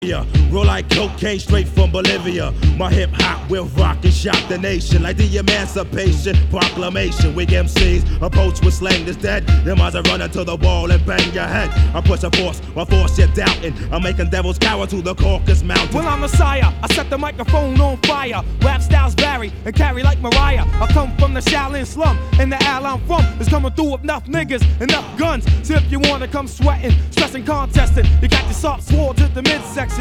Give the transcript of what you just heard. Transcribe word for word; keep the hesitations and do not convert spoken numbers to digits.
Yeah, roll like cocaine straight from Bolivia. My hip hop will rock and shock the nation like the Emancipation Proclamation. We M Cs approach with slang that's dead. Them eyes are running to the wall and bang your head. I push a force, my force you're doubting. I'm making devils cower to the Caucasus Mountain. Well, I'm Messiah, I set the microphone on fire. Rap styles vary and carry like Mariah. I come from the Shaolin slum, and the al I'm from is coming through with enough niggas, enough guns. So if you wanna come sweating, stressing, contesting, you got your soft swords at the midsection.